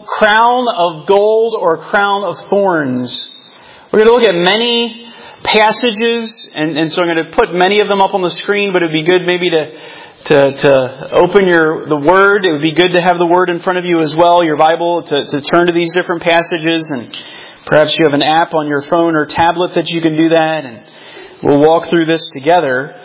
crown of gold or crown of thorns? We're going to look at many passages, and so I'm going to put many of them up on the screen, but it would be good maybe to open the Word. It would be good to have the Word in front of you as well, your Bible, to turn to these different passages. And perhaps you have an app on your phone or tablet that you can do that. And we'll walk through this together.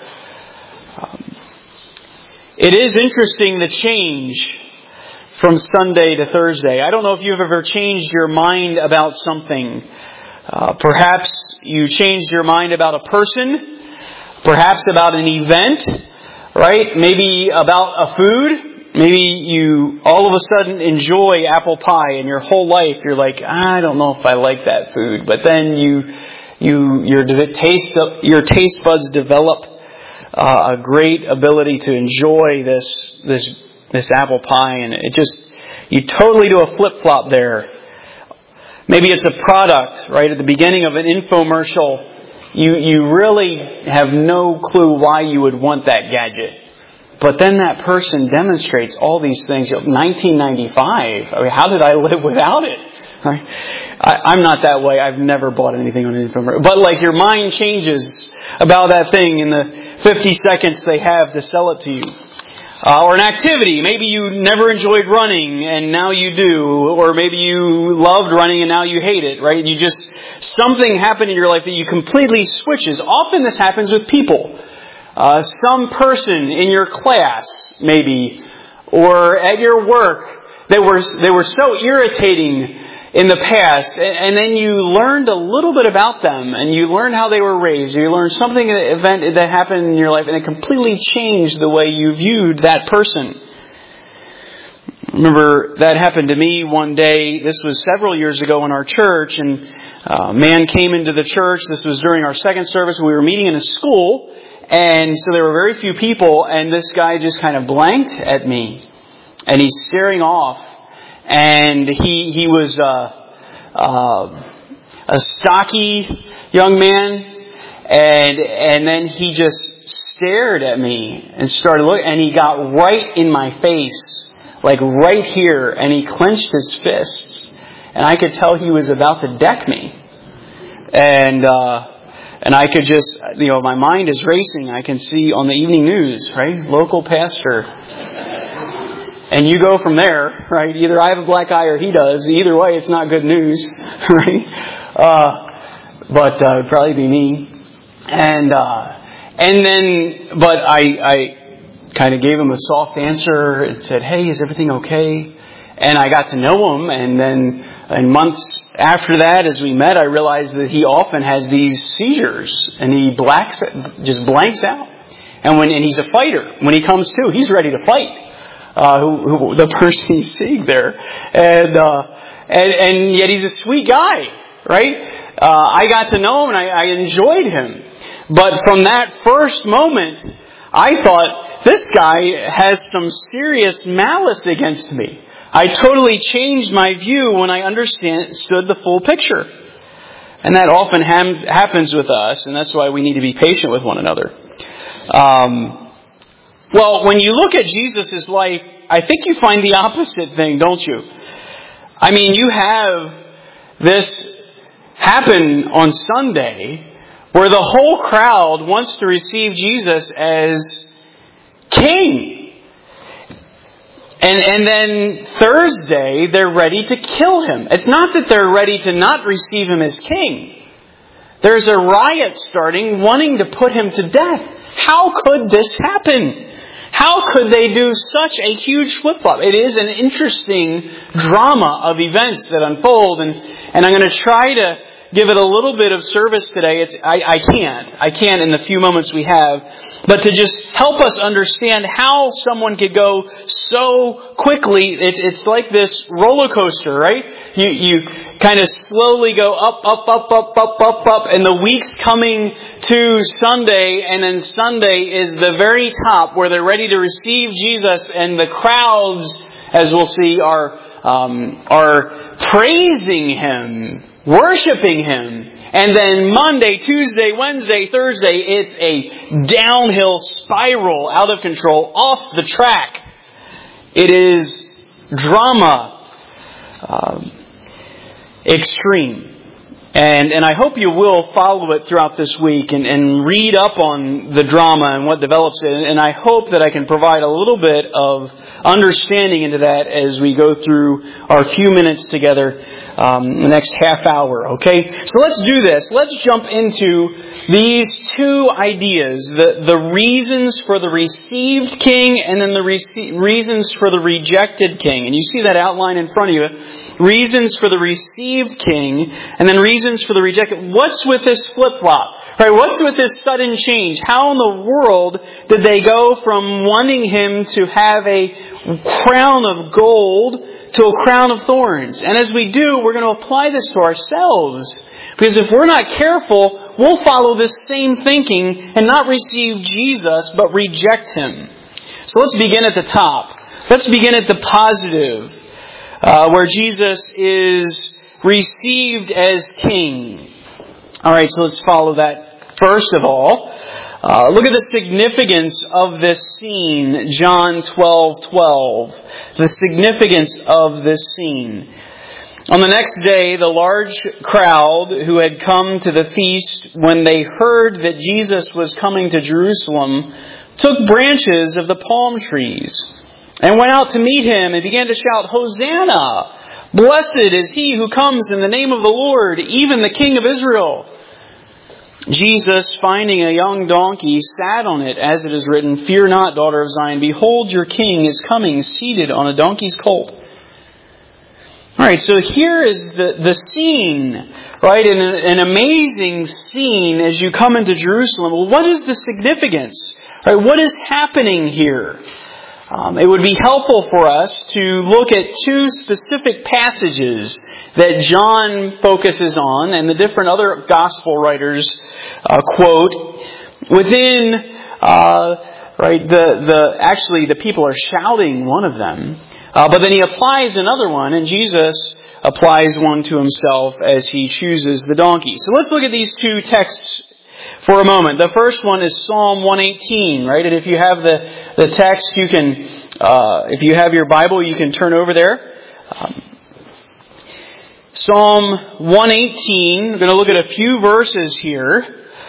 It is interesting the change from Sunday to Thursday. I don't know if you've ever changed your mind about something. Perhaps you changed your mind about a person. Perhaps about an event. Right? Maybe about a food. Maybe you all of a sudden enjoy apple pie, and your whole life you're like, I don't know if I like that food. But then your taste buds develop a great ability to enjoy this apple pie, and you totally do a flip flop there. Maybe it's a product, right? At the beginning of an infomercial, you really have no clue why you would want that gadget. But then that person demonstrates all these things. 1995, I mean, how did I live without it? Right? I'm not that way. I've never bought anything on an infomercial. But like your mind changes about that thing in the 50 seconds they have to sell it to you. Or an activity. Maybe you never enjoyed running and now you do. Or maybe you loved running and now you hate it, right? Something happened in your life that you completely switches. Often this happens with people. Some person in your class, maybe, or at your work, they were so irritating in the past, and then you learned a little bit about them, and you learned how they were raised. You learned something, an event that happened in your life, and it completely changed the way you viewed that person. Remember, that happened to me one day. This was several years ago in our church, and a man came into the church. This was during our second service. We were meeting in a school, and so there were very few people, and this guy just kind of blanked at me, and he's staring off. And he was a stocky young man, and then he just stared at me and started looking, and he got right in my face, like right here, and he clenched his fists, and I could tell he was about to deck me, and I could just, my mind is racing. I can see on the evening news, right, local pastor. And you go from there, right? Either I have a black eye or he does. Either way, it's not good news, right? But it would probably be me. And then, but I kind of gave him a soft answer and said, "Hey, is everything okay?" And I got to know him. And then, in months after that, as we met, I realized that he often has these seizures, and he just blanks out. And he's a fighter. When he comes to, he's ready to fight. Who the person he's seeing there, and yet he's a sweet guy, right? I got to know him and I enjoyed him, but from that first moment, I thought this guy has some serious malice against me. I totally changed my view when I understood the full picture, and that often happens with us, and that's why we need to be patient with one another. Well, when you look at Jesus' life, I think you find the opposite thing, don't you? I mean, you have this happen on Sunday where the whole crowd wants to receive Jesus as king. And then Thursday, they're ready to kill him. It's not that they're ready to not receive him as king. There's a riot starting wanting to put him to death. How could this happen? How could they do such a huge flip-flop? It is an interesting drama of events that unfold, and I'm going to try to give it a little bit of service today. I can't in the few moments we have, but to just help us understand how someone could go so quickly. It's like this roller coaster, right? You kind of slowly go up, and the week's coming to Sunday, and then Sunday is the very top where they're ready to receive Jesus, and the crowds, as we'll see, are praising Him, worshiping Him. And then Monday, Tuesday, Wednesday, Thursday, it's a downhill spiral, out of control, off the track. It is drama. extreme. And I hope you will follow it throughout this week and read up on the drama and what develops it. And I hope that I can provide a little bit of understanding into that as we go through our few minutes together the next half hour. Okay? So let's do this. Let's jump into these two ideas. The reasons for the received king and then the reasons for the rejected king. And you see that outline in front of you. Reasons for the received king and then reasons for the rejected. What's with this flip-flop? Right? What's with this sudden change? How in the world did they go from wanting him to have a crown of gold to a crown of thorns? And as we do, we're going to apply this to ourselves. Because if we're not careful, we'll follow this same thinking and not receive Jesus, but reject Him. So let's begin at the top. Let's begin at the positive, where Jesus is received as king. All right, so let's follow that first of all. Look at the significance of this scene, John 12:12. The significance of this scene. On the next day, the large crowd who had come to the feast, when they heard that Jesus was coming to Jerusalem, took branches of the palm trees and went out to meet Him and began to shout, "Hosanna! Blessed is He who comes in the name of the Lord, even the King of Israel." Jesus, finding a young donkey, sat on it, as it is written, "Fear not, daughter of Zion. Behold, your king is coming, seated on a donkey's colt." All right, so here is the scene, right? An amazing scene as you come into Jerusalem. Well, what is the significance? Right? What is happening here? It would be helpful for us to look at two specific passages that John focuses on and the different other gospel writers quote within. Right, actually the people are shouting one of them, but then he applies another one, and Jesus applies one to himself as he chooses the donkey. So let's look at these two texts for a moment. The first one is Psalm 118, right? And if you have the text, you can, if you have your Bible, you can turn over there. Psalm 118, we're going to look at a few verses here.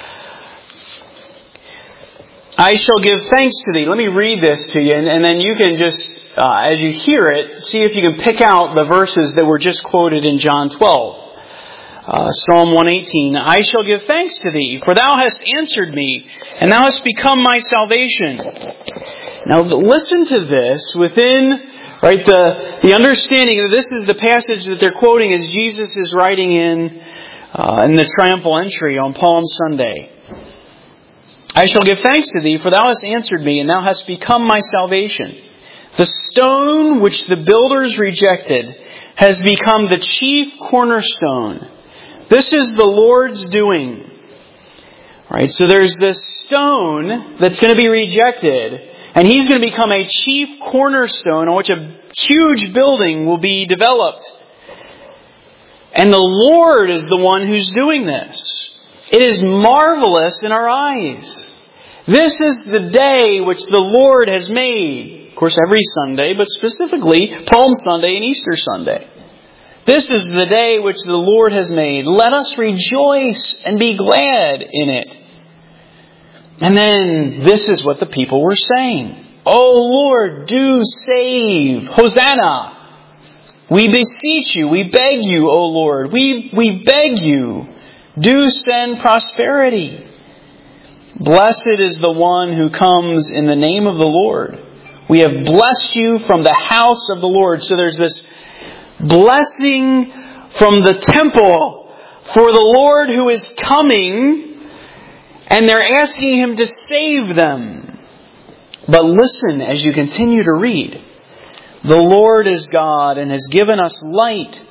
"I shall give thanks to Thee." Let me read this to you, and then you can just, as you hear it, see if you can pick out the verses that were just quoted in John 12. Psalm 118, "I shall give thanks to Thee, for Thou hast answered me, and Thou hast become my salvation." Now listen to this within, right, the understanding that this is the passage that they're quoting as Jesus is writing in the triumphal entry on Palm Sunday. "I shall give thanks to Thee, for Thou hast answered me, and Thou hast become my salvation. The stone which the builders rejected has become the chief cornerstone. This is the Lord's doing." Right? So there's this stone that's going to be rejected, and He's going to become a chief cornerstone on which a huge building will be developed. And the Lord is the one who's doing this. It is marvelous in our eyes. This is the day which the Lord has made. Of course, every Sunday, but specifically Palm Sunday and Easter Sunday. This is the day which the Lord has made. Let us rejoice and be glad in it. And then this is what the people were saying. "O Lord, do save. Hosanna. We beseech you. We beg you, O Lord. We beg you. Do send prosperity. Blessed is the one who comes in the name of the Lord. We have blessed you from the house of the Lord." So there's this blessing from the temple for the Lord who is coming, and they're asking Him to save them. But listen as you continue to read. "The Lord is God and has given us light.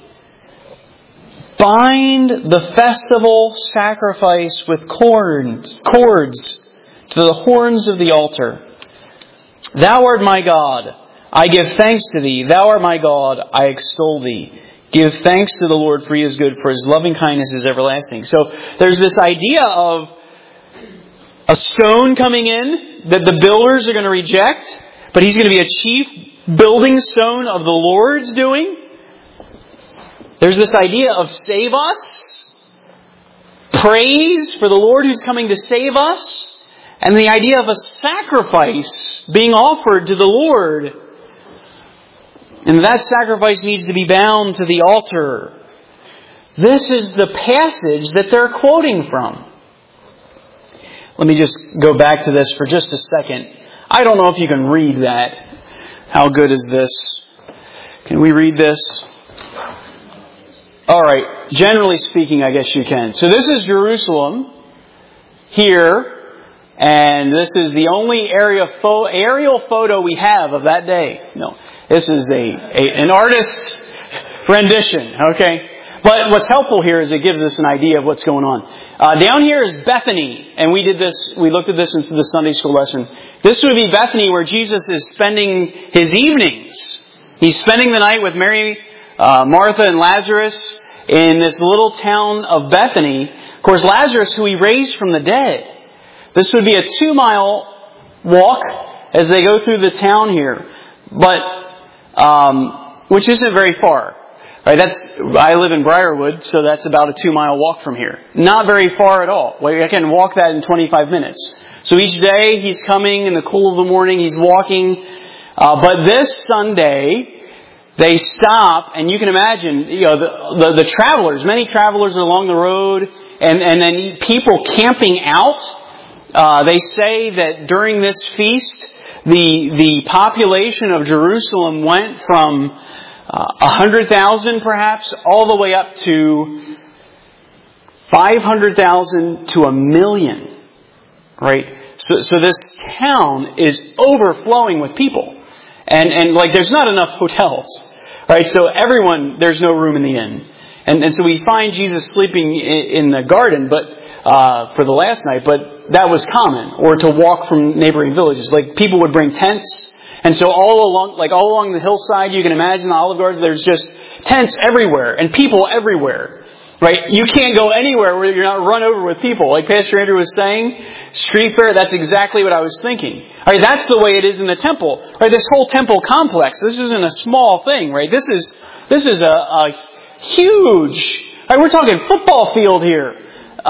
Bind the festival sacrifice with cords to the horns of the altar. Thou art my God. I give thanks to Thee. Thou art my God. I extol Thee. Give thanks to the Lord, for He is good, for His loving kindness is everlasting." So there's this idea of a stone coming in that the builders are going to reject, but He's going to be a chief building stone of the Lord's doing. There's this idea of save us, praise for the Lord who's coming to save us, and the idea of a sacrifice being offered to the Lord. And that sacrifice needs to be bound to the altar. This is the passage that they're quoting from. Let me just go back to this for just a second. I don't know if you can read that. How good is this? Can we read this? All right. Generally speaking, I guess you can. So this is Jerusalem here, and this is the only aerial photo we have of that day. No, this is an artist's rendition. Okay. But what's helpful here is it gives us an idea of what's going on. Down here is Bethany, and we looked at this in the Sunday school lesson. This would be Bethany, where Jesus is spending his evenings. He's spending the night with Mary, Martha, and Lazarus in this little town of Bethany. Of course, Lazarus, who he raised from the dead. This would be a 2-mile walk as they go through the town here, but which isn't very far. Right, I live in Briarwood, so that's about a 2-mile walk from here. Not very far at all. I can walk that in 25 minutes. So each day he's coming in the cool of the morning, he's walking. But this Sunday, they stop, and you can imagine, the travelers, many travelers along the road, and then people camping out. They say that during this feast, the population of Jerusalem went from 100,000 perhaps, all the way up to 500,000 to 1 million. Right? So this town is overflowing with people. And there's not enough hotels. Right? So there's no room in the inn. And so we find Jesus sleeping in the garden, but for the last night, but that was common. Or to walk from neighboring villages. People would bring tents. And so all along the hillside, you can imagine the Olive Garden, there's just tents everywhere and people everywhere. Right? You can't go anywhere where you're not run over with people. Like Pastor Andrew was saying, street fair, that's exactly what I was thinking. Right? That's the way it is in the temple. Right? This whole temple complex, this isn't a small thing, right? This is a huge, right? We're talking football field here.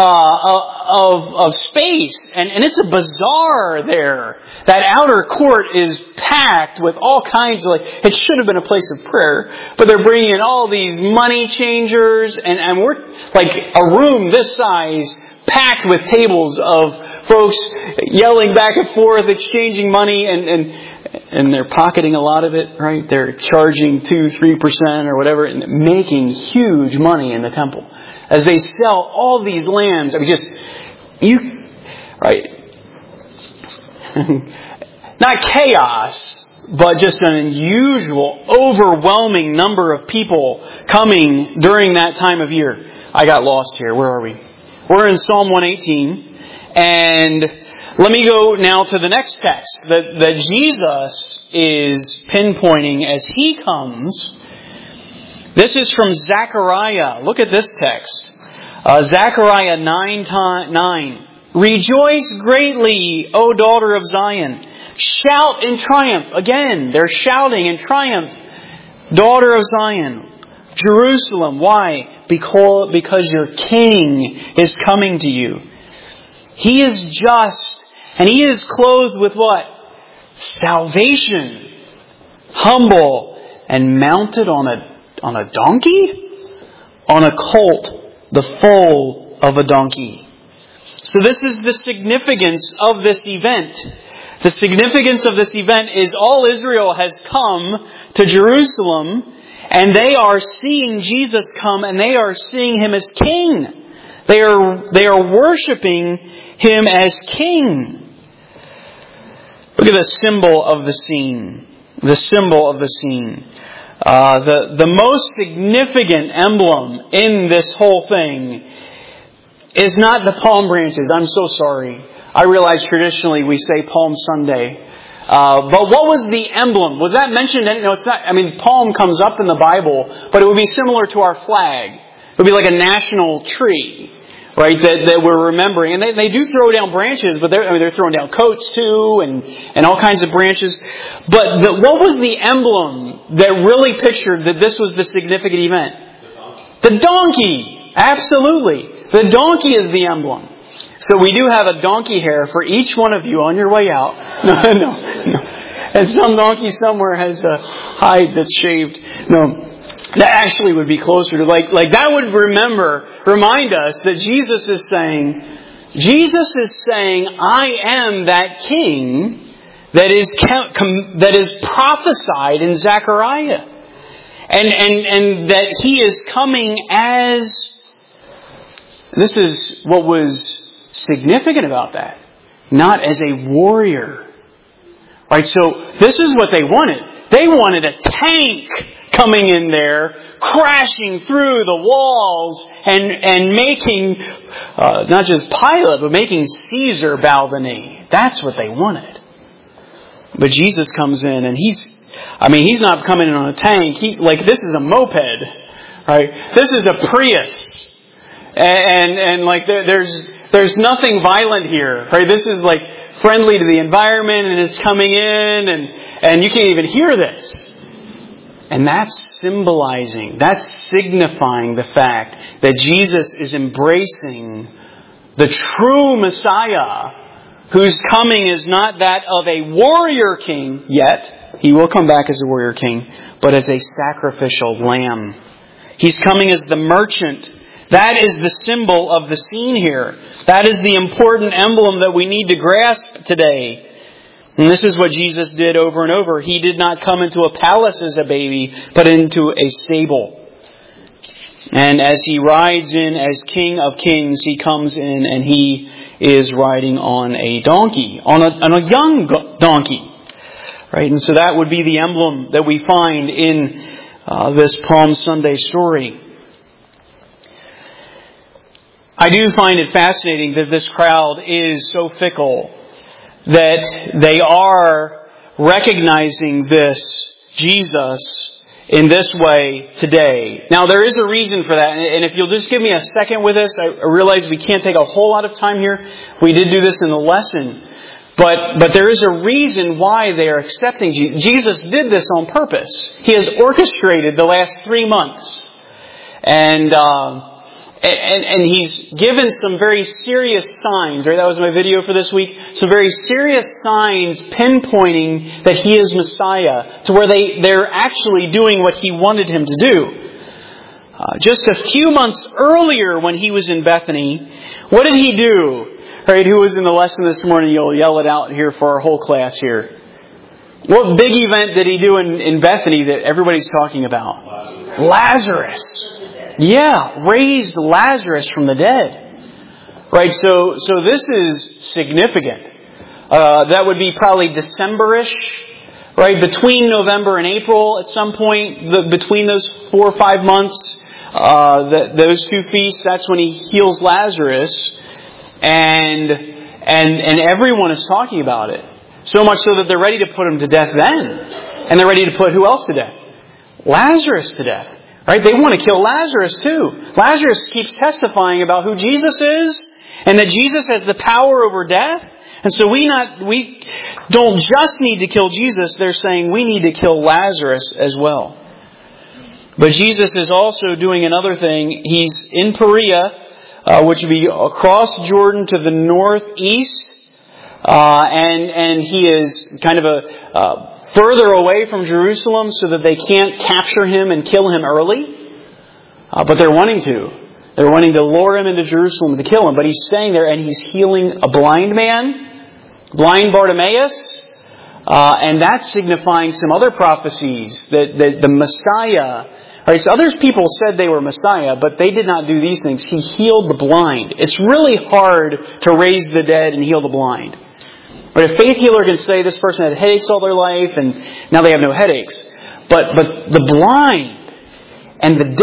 Of space, and it's a bazaar there. That outer court is packed with all kinds of, it should have been a place of prayer, but they're bringing in all these money changers, and we're like a room this size packed with tables of folks yelling back and forth, exchanging money, and they're pocketing a lot of it, right? They're charging 2-3% or whatever, and making huge money in the temple. As they sell all these lands, right? Not chaos, but just an unusual, overwhelming number of people coming during that time of year. I got lost here. Where are we? We're in Psalm 118. And let me go now to the next text that Jesus is pinpointing as He comes. This is from Zechariah. Look at this text. Zechariah 9:9. Rejoice greatly, O daughter of Zion. Shout in triumph. Again, they're shouting in triumph. Daughter of Zion. Jerusalem. Why? Because your King is coming to you. He is just, and He is clothed with what? Salvation. Humble and mounted on a donkey? On a colt, the foal of a donkey. So this is the significance of this event. The significance of this event is all Israel has come to Jerusalem, and they are seeing Jesus come, and they are seeing Him as King. They are worshiping Him as King. Look at the symbol of the scene. The symbol of the scene. The most significant emblem in this whole thing is not the palm branches. I'm so sorry. I realize traditionally we say Palm Sunday. But what was the emblem? Was that mentioned? No, it's not. I mean, palm comes up in the Bible, but it would be similar to our flag. It would be like a national tree, right? That we're remembering. And they do throw down branches, but they're throwing down coats too, and all kinds of branches. But what was the emblem that really pictured that this was the significant event? The donkey. Absolutely. The donkey is the emblem. So we do have a donkey hair for each one of you on your way out. No. And some donkey somewhere has a hide that's shaved. No. That actually would be closer to like that would remind us that Jesus is saying, I am that king that is prophesied in Zechariah. And that He is coming as, this is what was significant about that, not as a warrior. Right, so this is what they wanted. They wanted a tank coming in there, crashing through the walls and making, not just Pilate, but making Caesar bow the knee. That's what they wanted. But Jesus comes in and He's not coming in on a tank. He's like, this is a moped, right? This is a Prius. And like, there's nothing violent here, right? This is like friendly to the environment and it's coming in and you can't even hear this. And that's signifying the fact that Jesus is embracing the true Messiah, whose coming is not that of a warrior king yet. He will come back as a warrior king, but as a sacrificial lamb. He's coming as the merchant. That is the symbol of the scene here. That is the important emblem that we need to grasp today. And this is what Jesus did over and over. He did not come into a palace as a baby, but into a stable. And as He rides in as King of Kings, He comes in and He is riding on a donkey, on a young donkey. Right? And so that would be the emblem that we find in this Palm Sunday story. I do find it fascinating that this crowd is so fickle that they are recognizing this Jesus in this way today. Now, there is a reason for that. And if you'll just give me a second with this, I realize we can't take a whole lot of time here. We did do this in the lesson. But there is a reason why they are accepting Jesus. Jesus did this on purpose. He has orchestrated the last 3 months. And He's given some very serious signs, right? That was my video for this week. Some very serious signs pinpointing that He is Messiah, to where they're actually doing what He wanted Him to do. Just a few months earlier when He was in Bethany, what did He do? Right, who was in the lesson this morning? You'll yell it out here for our whole class here. What big event did He do in Bethany that everybody's talking about? Lazarus. Yeah, raised Lazarus from the dead. Right, so this is significant. That would be probably December-ish, right? Between November and April at some point, between those 4 or 5 months, those two feasts, that's when He heals Lazarus. And everyone is talking about it. So much so that they're ready to put Him to death then. And they're ready to put who else to death? Lazarus to death. Right? They want to kill Lazarus too. Lazarus keeps testifying about who Jesus is and that Jesus has the power over death. And so we don't just need to kill Jesus. They're saying we need to kill Lazarus as well. But Jesus is also doing another thing. He's in Perea, which would be across Jordan to the northeast. And He is kind of further away from Jerusalem so that they can't capture Him and kill Him early. But they're wanting to. They're wanting to lure Him into Jerusalem to kill Him. But He's staying there and He's healing a blind man, blind Bartimaeus. And that's signifying some other prophecies that the Messiah... Right, so other people said they were Messiah, but they did not do these things. He healed the blind. It's really hard to raise the dead and heal the blind. But a faith healer can say this person had headaches all their life and now they have no headaches. But the blind and the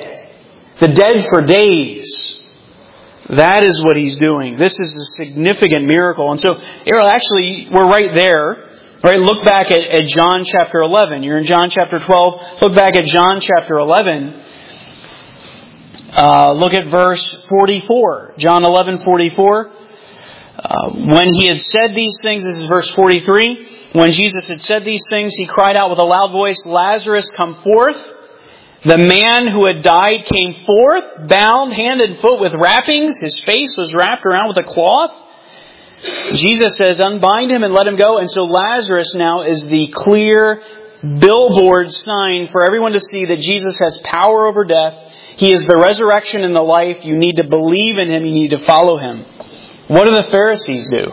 dead for days, that is what He's doing. This is a significant miracle. And so, actually, we're right there. Right, look back at John chapter 11. You're in John chapter 12. Look back at John chapter 11. Look at verse 44. John 11:44. When He had said these things, this is verse 43. When Jesus had said these things, He cried out with a loud voice, "Lazarus, come forth." The man who had died came forth, bound hand and foot with wrappings. His face was wrapped around with a cloth. Jesus says, unbind him and let him go. And so Lazarus now is the clear billboard sign for everyone to see that Jesus has power over death. He is the resurrection and the life. You need to believe in Him. You need to follow Him. What do the Pharisees do?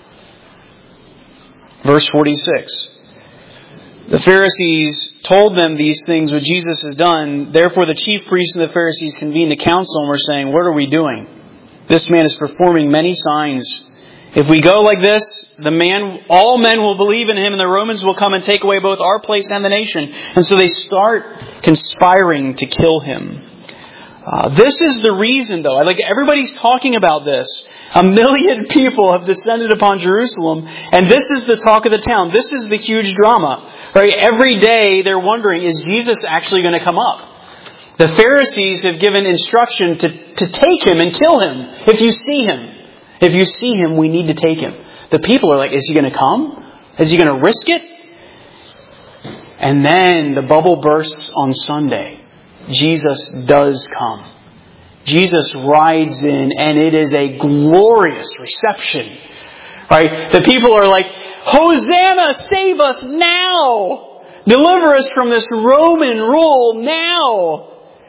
Verse 46. The Pharisees told them these things which Jesus has done. Therefore the chief priests and the Pharisees convened a council and were saying, what are we doing? This man is performing many signs. If we go like this, all men will believe in him, and the Romans will come and take away both our place and the nation. And so they start conspiring to kill him. This is the reason, though. Everybody's talking about this. 1 million people have descended upon Jerusalem, and this is the talk of the town. This is the huge drama. Right? Every day they're wondering, is Jesus actually going to come up? The Pharisees have given instruction to take him and kill him. If you see him, we need to take him. The people are like, is he going to come? Is he going to risk it? And then the bubble bursts on Sunday. Jesus does come. Jesus rides in, and it is a glorious reception. Right? The people are like, Hosanna, save us now! Deliver us from this Roman rule now!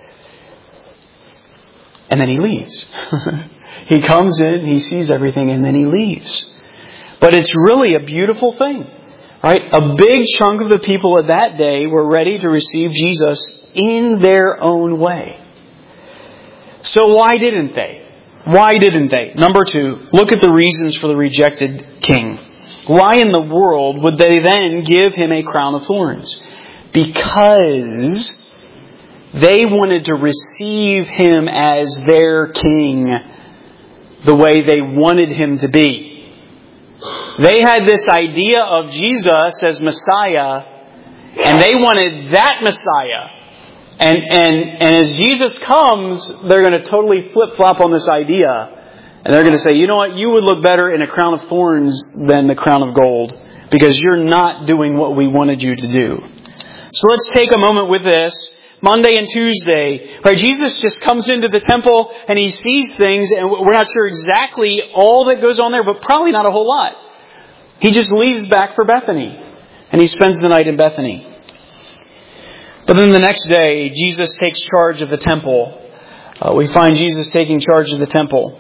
And then he leaves. He comes in, he sees everything, and then he leaves. But it's really a beautiful thing. Right? A big chunk of the people at that day were ready to receive Jesus in their own way. So why didn't they? Why didn't they? Number 2, look at the reasons for the rejected king. Why in the world would they then give him a crown of thorns? Because they wanted to receive him as their king the way they wanted him to be. They had this idea of Jesus as Messiah, and they wanted that Messiah. And as Jesus comes, they're going to totally flip-flop on this idea. And they're going to say, you know what, you would look better in a crown of thorns than the crown of gold, because you're not doing what we wanted you to do. So let's take a moment with this. Monday and Tuesday, right? Jesus just comes into the temple and he sees things, and we're not sure exactly all that goes on there, but probably not a whole lot. He just leaves back for Bethany, and he spends the night in Bethany. But then the next day, Jesus takes charge of the temple. We find Jesus taking charge of the temple.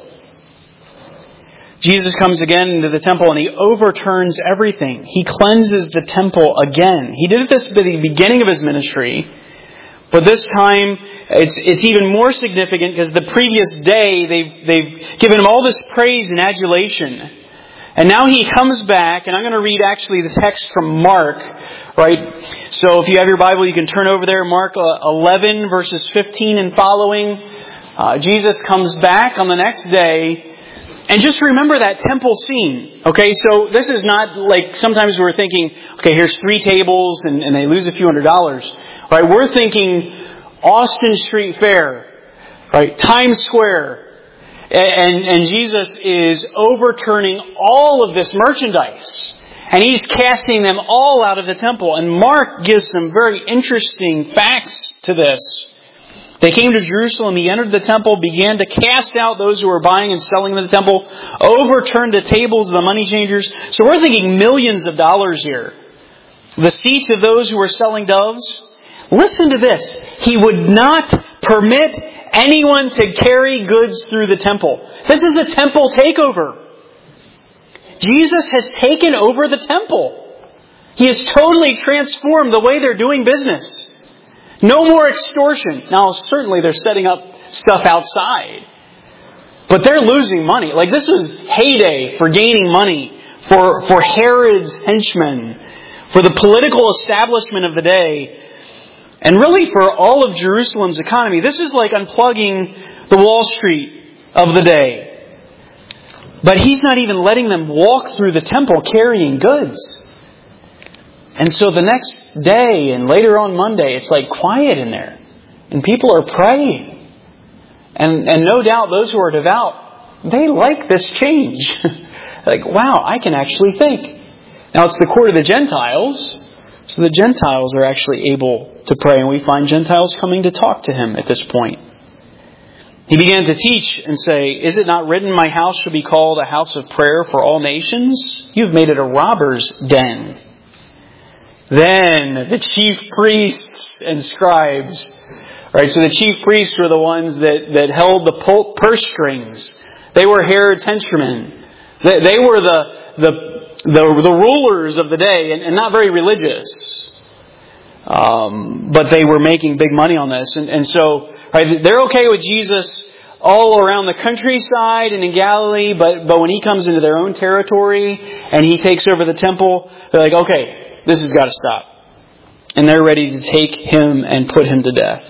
Jesus comes again into the temple and he overturns everything. He cleanses the temple again. He did this at the beginning of his ministry. But this time, it's even more significant because the previous day, they've given him all this praise and adulation. And now he comes back, and I'm going to read actually the text from Mark, right? So if you have your Bible, you can turn over there, Mark 11, verses 15 and following. Jesus comes back on the next day. And just remember that temple scene. Okay, so this is not like sometimes we're thinking, okay, here's 3 tables and they lose a few $100s. Right? We're thinking Austin Street Fair, right? Times Square. And Jesus is overturning all of this merchandise. And he's casting them all out of the temple. And Mark gives some very interesting facts to this. They came to Jerusalem. He entered the temple, began to cast out those who were buying and selling in the temple, overturned the tables of the money changers. So we're thinking millions of dollars here. The seats of those who were selling doves. Listen to this. He would not permit anyone to carry goods through the temple. This is a temple takeover. Jesus has taken over the temple. He has totally transformed the way they're doing business. No more extortion. Now, certainly they're setting up stuff outside. But they're losing money. Like, this was heyday for gaining money for Herod's henchmen, for the political establishment of the day, and really for all of Jerusalem's economy. This is like unplugging the Wall Street of the day. But he's not even letting them walk through the temple carrying goods. And so the next day and later on Monday, it's like quiet in there. And people are praying. And no doubt those who are devout, they like this change. Like, wow, I can actually think. Now it's the court of the Gentiles. So the Gentiles are actually able to pray, and we find Gentiles coming to talk to him at this point. He began to teach and say, "Is it not written, my house shall be called a house of prayer for all nations? You've made it a robber's den." Then the chief priests and scribes, right? So the chief priests were the ones that held the purse strings. They were Herod's henchmen. They were the rulers of the day, and not very religious. But they were making big money on this. And so, right, they're okay with Jesus all around the countryside and in Galilee, but when he comes into their own territory and he takes over the temple, they're like, okay, this has got to stop. And they're ready to take him and put him to death.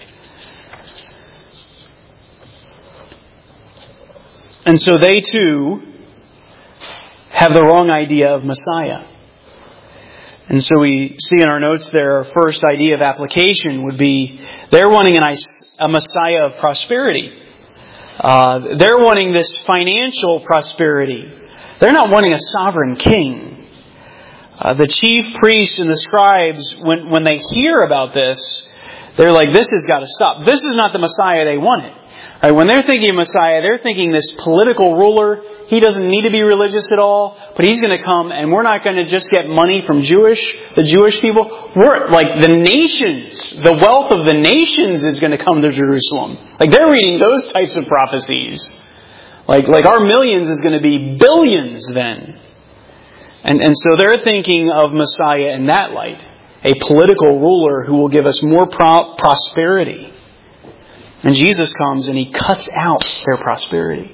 And so they too have the wrong idea of Messiah. And so we see in our notes there, our first idea of application would be they're wanting a Messiah of prosperity. They're wanting this financial prosperity. They're not wanting a sovereign king. The chief priests and the scribes, when they hear about this, they're like, this has got to stop. This is not the Messiah they wanted. Right, when they're thinking of Messiah, they're thinking this political ruler. He doesn't need to be religious at all, but he's going to come and we're not going to just get money from the Jewish people. We're like the nations, the wealth of the nations is going to come to Jerusalem. Like they're reading those types of prophecies. Like our millions is going to be billions then. And so they're thinking of Messiah in that light. A political ruler who will give us more prosperity. And Jesus comes and He cuts out their prosperity.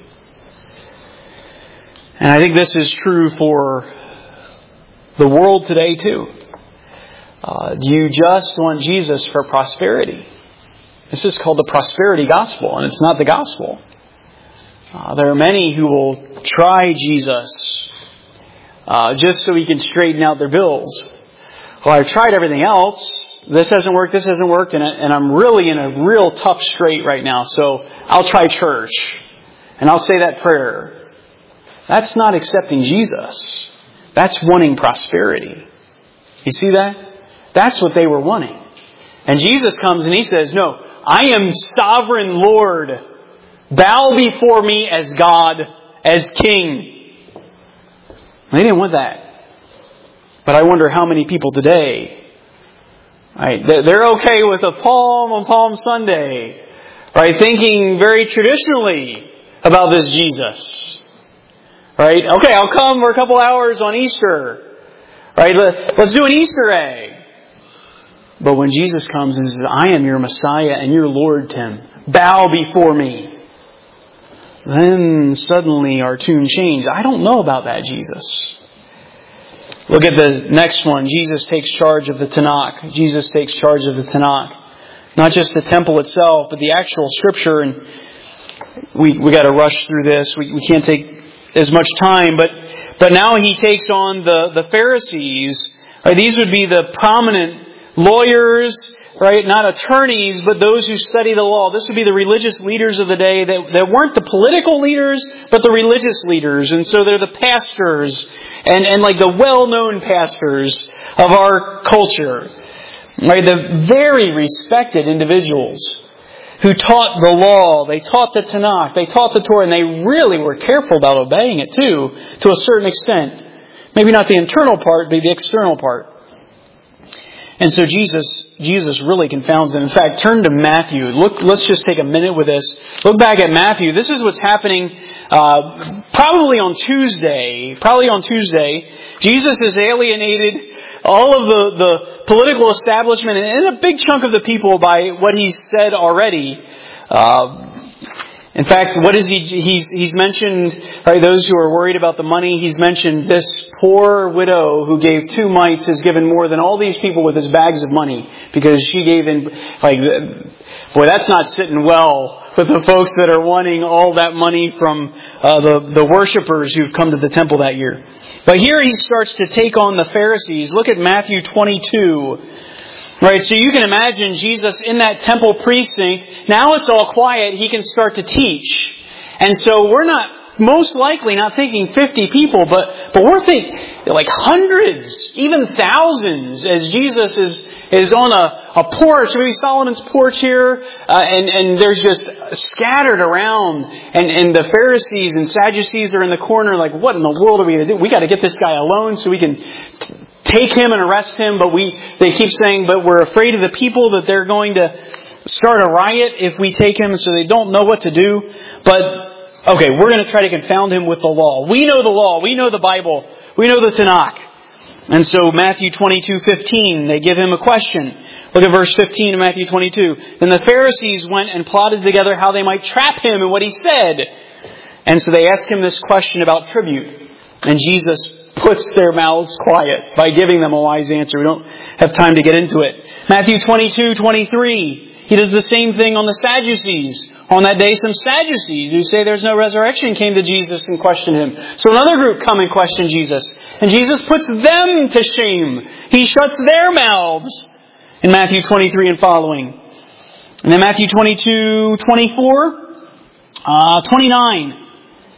And I think this is true for the world today too. Do you just want Jesus for prosperity? This is called the prosperity gospel, and it's not the gospel. There are many who will try Jesus just so He can straighten out their bills. Well, I've tried everything else. This hasn't worked, and I'm really in a real tough strait right now, so I'll try church. And I'll say that prayer. That's not accepting Jesus. That's wanting prosperity. You see that? That's what they were wanting. And Jesus comes and He says, no, I am sovereign Lord. Bow before me as God, as King. They didn't want that. But I wonder how many people today, right, they're okay with a palm on Palm Sunday, right, thinking very traditionally about this Jesus. Right? Okay, I'll come for a couple hours on Easter. Right? Let's do an Easter egg. But when Jesus comes and says, I am your Messiah and your Lord, Tim, bow before me. Then suddenly our tune changed. I don't know about that Jesus. Look at the next one. Jesus takes charge of the Tanakh. Jesus takes charge of the Tanakh. Not just the temple itself, but the actual Scripture. And we got to rush through this. We can't take as much time. But now He takes on the Pharisees. Right? These would be the prominent lawyers, right? Not attorneys, but those who study the law. This would be the religious leaders of the day that weren't the political leaders, but the religious leaders. And so they're the pastors and like the well-known pastors of our culture. Right? The very respected individuals who taught the law. They taught the Tanakh. They taught the Torah. And they really were careful about obeying it too, to a certain extent. Maybe not the internal part, but the external part. And so Jesus really confounds them. In fact, turn to Matthew. Let's just take a minute with this. Look back at Matthew. This is what's happening probably on Tuesday. Jesus has alienated all of the political establishment and a big chunk of the people by what He's said already. In fact, what is he's mentioned, right, those who are worried about the money, He's mentioned this poor widow who gave 2 mites has given more than all these people with his bags of money because she gave in, like, boy, that's not sitting well with the folks that are wanting all that money from the worshipers who've come to the temple that year. But here He starts to take on the Pharisees. Look at Matthew 22. Right, so you can imagine Jesus in that temple precinct. Now it's all quiet. He can start to teach. And so we're not most likely not thinking 50 people, but we're thinking like hundreds, even thousands, as Jesus is on a porch, maybe Solomon's porch here, and there's just scattered around, and the Pharisees and Sadducees are in the corner like, what in the world are we going to do? We got to get this guy alone so we can take him and arrest him, but they keep saying, but we're afraid of the people, that they're going to start a riot if we take him, so they don't know what to do. But, okay, we're going to try to confound him with the law. We know the law. We know the Bible. We know the Tanakh. And so Matthew 22:15, they give him a question. Look at verse 15 of Matthew 22. Then the Pharisees went and plotted together how they might trap him in what he said. And so they asked him this question about tribute. And Jesus puts their mouths quiet by giving them a wise answer. We don't have time to get into it. Matthew 22:23. He does the same thing on the Sadducees. On that day, some Sadducees who say there's no resurrection came to Jesus and questioned him. So another group come and question Jesus. And Jesus puts them to shame. He shuts their mouths in Matthew 23 and following. And then Matthew 22, 24, 29,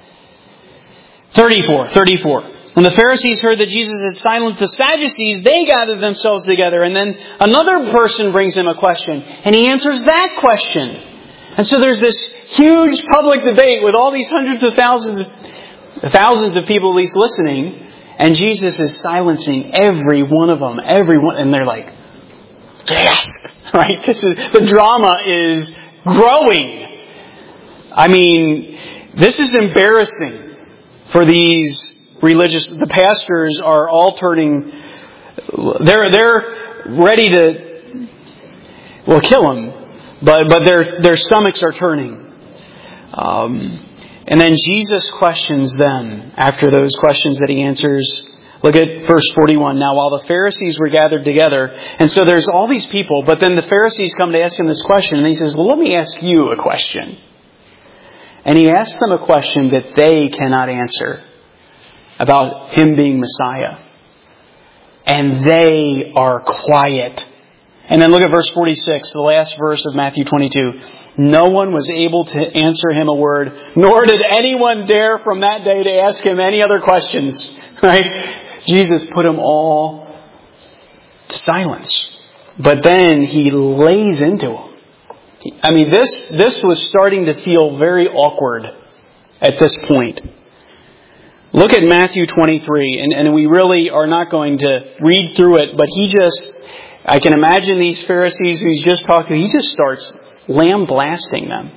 34. When the Pharisees heard that Jesus had silenced the Sadducees, they gathered themselves together. And then another person brings him a question. And he answers that question. And so there's this huge public debate with all these hundreds of thousands of people at least listening. And Jesus is silencing every one of them. And they're like, gasp! Right? The drama is growing. I mean, this is embarrassing for these the pastors are all turning, they're ready to, kill him, but their stomachs are turning. And then Jesus questions them after those questions that he answers. Look at verse 41. Now while the Pharisees were gathered together, and so there's all these people, but then the Pharisees come to ask him this question, and he says, well, let me ask you a question. And he asks them a question that they cannot answer, about him being Messiah. And they are quiet. And then look at verse 46, the last verse of Matthew 22. No one was able to answer him a word, nor did anyone dare from that day to ask him any other questions. Right? Jesus put them all to silence. But then he lays into them. I mean, this was starting to feel very awkward at this point. Look at Matthew 23, and we really are not going to read through it, but I can imagine these Pharisees who he's just talking to, he just starts lambasting them.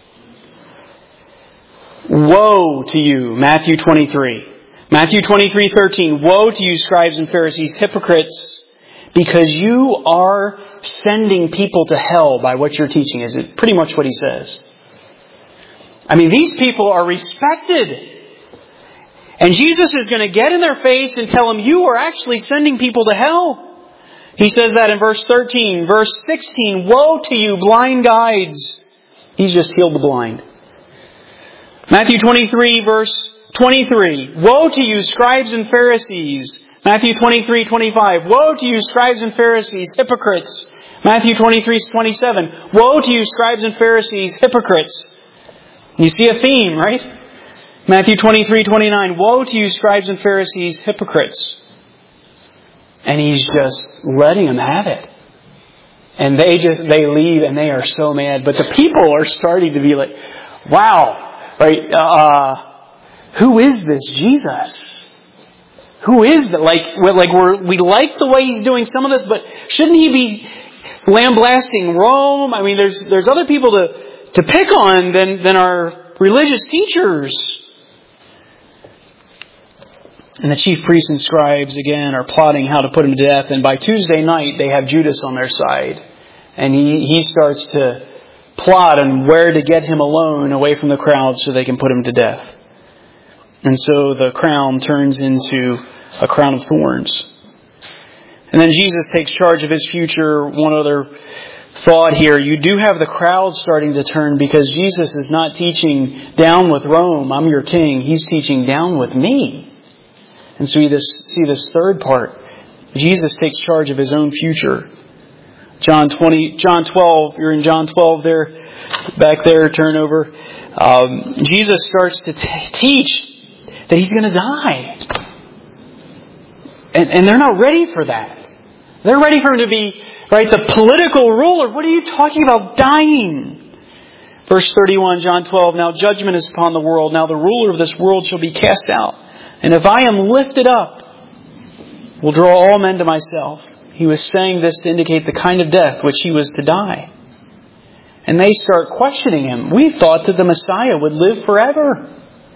Woe to you, Matthew 23. Matthew 23:13, woe to you, scribes and Pharisees, hypocrites, because you are sending people to hell by what you're teaching. Is it pretty much what he says? I mean, these people are respected. And Jesus is going to get in their face and tell them, you are actually sending people to hell. He says that in verse 13. Verse 16, woe to you, blind guides. He's just healed the blind. Matthew 23, verse 23. Woe to you, scribes and Pharisees. Matthew 23:25. Woe to you, scribes and Pharisees, hypocrites. Matthew 23:27. Woe to you, scribes and Pharisees, hypocrites. You see a theme, right? Matthew 23:29, woe to you, scribes and Pharisees, hypocrites. And he's just letting them have it. And they leave and they are so mad. But the people are starting to be like, wow, right? Who is this Jesus? Who is that? We like the way he's doing some of this, but shouldn't he be lambasting Rome? I mean, there's other people to pick on than our religious teachers. And the chief priests and scribes, again, are plotting how to put him to death. And by Tuesday night, they have Judas on their side. And he starts to plot on where to get him alone away from the crowd so they can put him to death. And so the crown turns into a crown of thorns. And then Jesus takes charge of his future. One other thought here. You do have the crowd starting to turn because Jesus is not teaching down with Rome, I'm your king. He's teaching down with me. And so you see this third part. Jesus takes charge of his own future. John 12, you're in John 12 there, back there, turn over. Jesus starts to teach that He's going to die. And they're not ready for that. They're ready for Him to be, right, the political ruler. What are you talking about, dying? Verse 31, John 12, now judgment is upon the world. Now the ruler of this world shall be cast out. And if I am lifted up, will draw all men to myself. He was saying this to indicate the kind of death which He was to die. And they start questioning Him. We thought that the Messiah would live forever.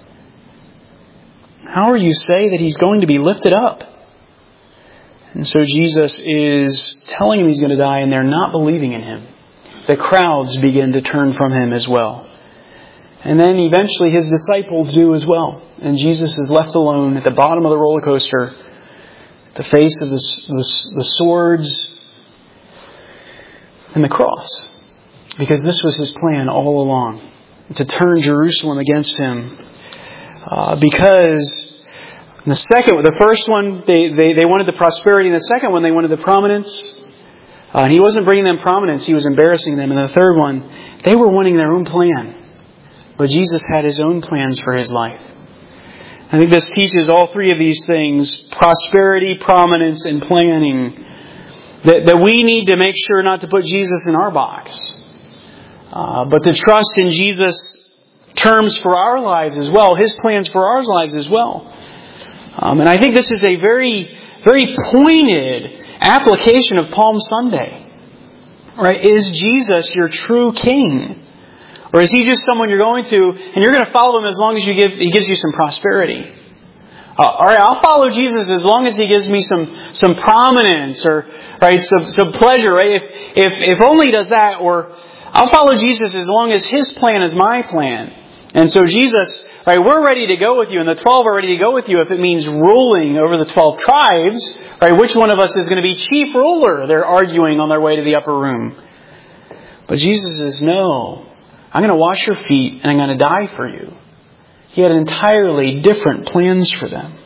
How are you say that He's going to be lifted up? And so Jesus is telling them He's going to die, and they're not believing in Him. The crowds begin to turn from Him as well. And then eventually His disciples do as well. And Jesus is left alone at the bottom of the roller coaster, the face of the swords and the cross. Because this was His plan all along, to turn Jerusalem against Him. Because the first one, they wanted the prosperity. And the second one, they wanted the prominence. And He wasn't bringing them prominence, He was embarrassing them. And the third one, they were wanting their own plan. But Jesus had His own plans for His life. I think this teaches all three of these things, prosperity, prominence, and planning, that we need to make sure not to put Jesus in our box, but to trust in Jesus' terms for our lives as well, His plans for our lives as well. And I think this is a very, very pointed application of Palm Sunday. Right? Is Jesus your true King? Or is He just someone you're going to, and you're going to follow Him as long as He gives you some prosperity? All right, I'll follow Jesus as long as He gives me some prominence or right some pleasure. Right? If only He does that, or I'll follow Jesus as long as His plan is my plan. And so Jesus, right, we're ready to go with you, and the 12 are ready to go with you if it means ruling over the 12 tribes. Right? Which one of us is going to be chief ruler? They're arguing on their way to the upper room. But Jesus says, no. I'm going to wash your feet and I'm going to die for you. He had entirely different plans for them.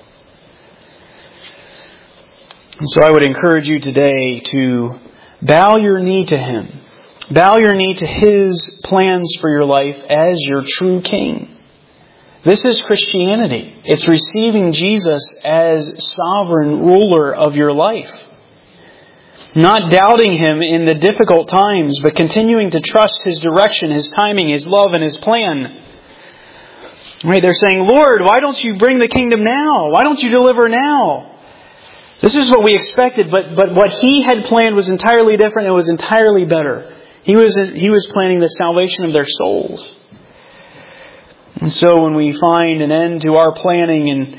And so I would encourage you today to bow your knee to Him. Bow your knee to His plans for your life as your true King. This is Christianity. It's receiving Jesus as sovereign ruler of your life. Not doubting Him in the difficult times, but continuing to trust His direction, His timing, His love, and His plan. Right? They're saying, Lord, why don't you bring the kingdom now? Why don't you deliver now? This is what we expected, but what He had planned was entirely different. It was entirely better. He was planning the salvation of their souls. And so when we find an end to our planning and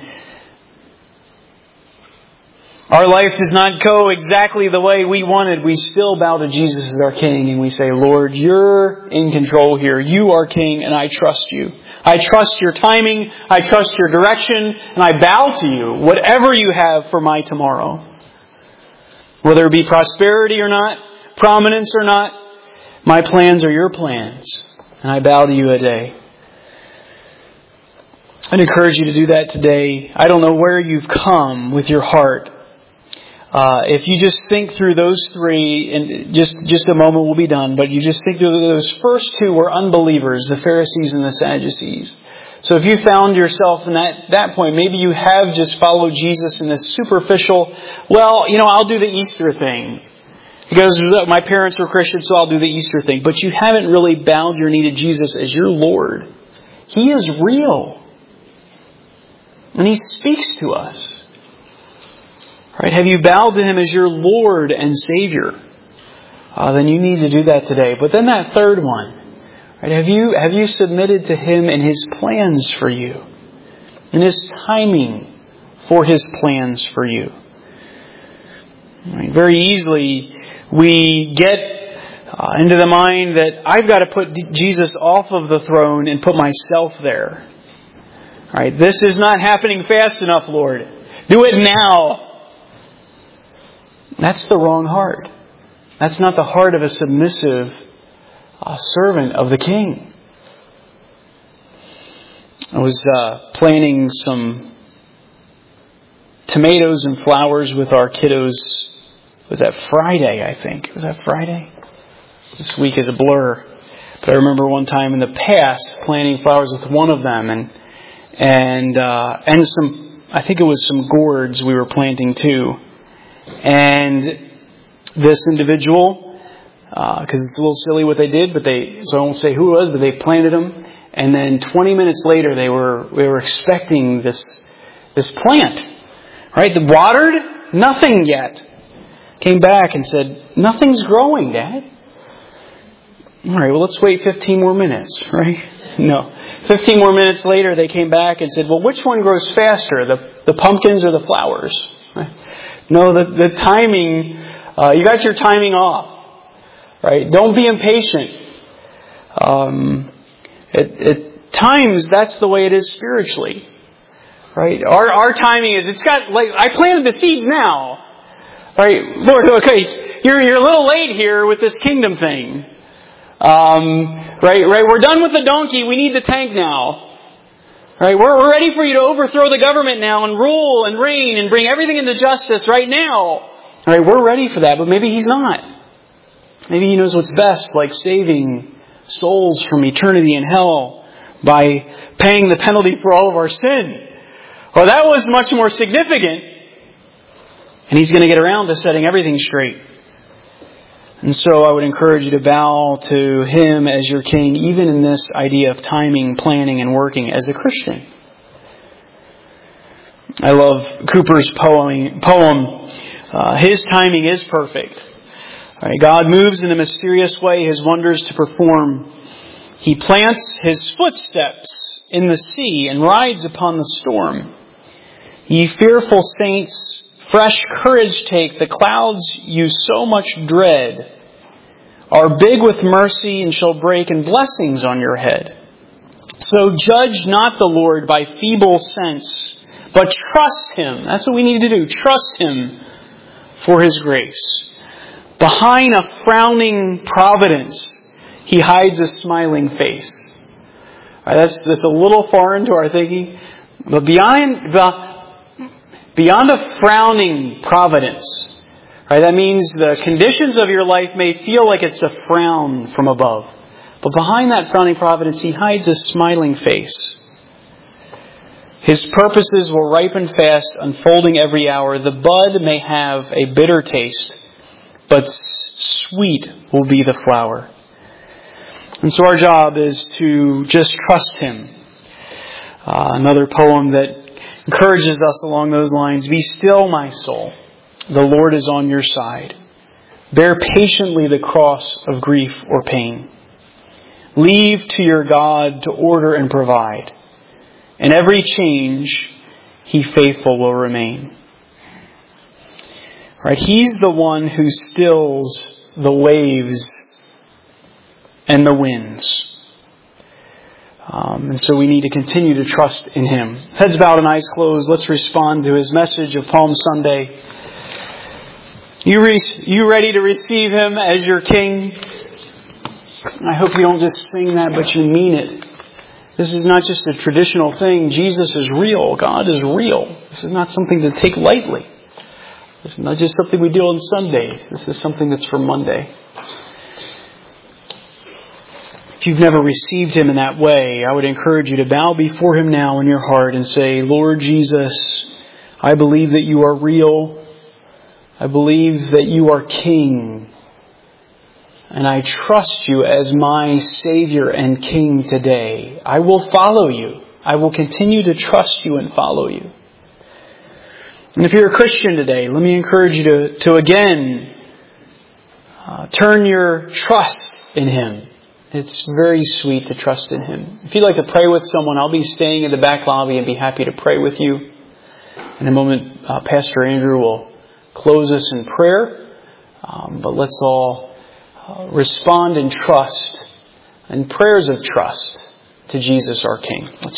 our life does not go exactly the way we wanted, we still bow to Jesus as our King and we say, Lord, You're in control here. You are King and I trust You. I trust Your timing. I trust Your direction. And I bow to You, whatever You have for my tomorrow. Whether it be prosperity or not, prominence or not, my plans are Your plans. And I bow to You today. I'd encourage you to do that today. I don't know where you've come with your heart. If you just think through those three, and just a moment we'll be done, but you just think through those first two were unbelievers, the Pharisees and the Sadducees. So if you found yourself in that point, maybe you have just followed Jesus in this superficial, I'll do the Easter thing. Because my parents were Christians, so I'll do the Easter thing. But you haven't really bowed your knee to Jesus as your Lord. He is real. And He speaks to us. Right? Have you bowed to Him as your Lord and Savior? Then you need to do that today. But then that third one, right? Have you submitted to Him and His plans for you, and His timing for His plans for you? Right? Very easily we get into the mind that I've got to put Jesus off of the throne and put myself there. Right? This is not happening fast enough, Lord. Do it now. That's the wrong heart. That's not the heart of a submissive servant of the King. I was planting some tomatoes and flowers with our kiddos Was that Friday, I think? Was that Friday? This week is a blur. But I remember one time in the past planting flowers with one of them and some, I think it was some gourds we were planting too. And this individual, because it's a little silly what they did, so I won't say who it was, but they planted them. And then 20 minutes later, we were expecting this plant, right? The watered, nothing yet. Came back and said, "Nothing's growing, Dad." All right, well, let's wait 15 more minutes, right? No. 15 more minutes later, they came back and said, "Well, which one grows faster, the pumpkins or the flowers?" Right? No, the timing, you got your timing off, right? Don't be impatient. At times, that's the way it is spiritually, right? Our timing is, I planted the seeds now, right? Lord, okay, you're a little late here with this kingdom thing. Right. We're done with the donkey. We need the tank now. Right. We're ready for you to overthrow the government now and rule and reign and bring everything into justice right now. Right. We're ready for that, but maybe He's not. Maybe He knows what's best, like saving souls from eternity in hell by paying the penalty for all of our sin. Well, that was much more significant. And He's going to get around to setting everything straight. And so I would encourage you to bow to Him as your King, even in this idea of timing, planning, and working as a Christian. I love Cooper's poem. His timing is perfect. Right, God moves in a mysterious way His wonders to perform. He plants His footsteps in the sea and rides upon the storm. Ye fearful saints, fresh courage take. The clouds you so much dread are big with mercy and shall break in blessings on your head. So judge not the Lord by feeble sense, but trust Him. That's what we need to do. Trust Him for His grace. Behind a frowning providence, He hides a smiling face. All right, that's a little foreign to our thinking. But beyond a frowning providence, right, that means the conditions of your life may feel like it's a frown from above. But behind that frowning providence, He hides a smiling face. His purposes will ripen fast, unfolding every hour. The bud may have a bitter taste, but sweet will be the flower. And so our job is to just trust Him. Another poem that encourages us along those lines. Be still, my soul. The Lord is on your side. Bear patiently the cross of grief or pain. Leave to your God to order and provide. In every change, He faithful will remain. Right? He's the one who stills the waves and the winds. And so we need to continue to trust in Him. Heads bowed and eyes closed. Let's respond to His message of Palm Sunday. You ready to receive Him as your King? I hope you don't just sing that, but you mean it. This is not just a traditional thing. Jesus is real. God is real. This is not something to take lightly. This is not just something we do on Sundays. This is something that's for Monday. If you've never received Him in that way, I would encourage you to bow before Him now in your heart and say, Lord Jesus, I believe that You are real. I believe that You are King. And I trust You as my Savior and King today. I will follow You. I will continue to trust You and follow You. And if you're a Christian today, let me encourage you to again, turn your trust in Him. It's very sweet to trust in Him. If you'd like to pray with someone, I'll be staying in the back lobby and be happy to pray with you. In a moment, Pastor Andrew will close us in prayer. But let's all respond in trust and prayers of trust to Jesus our King.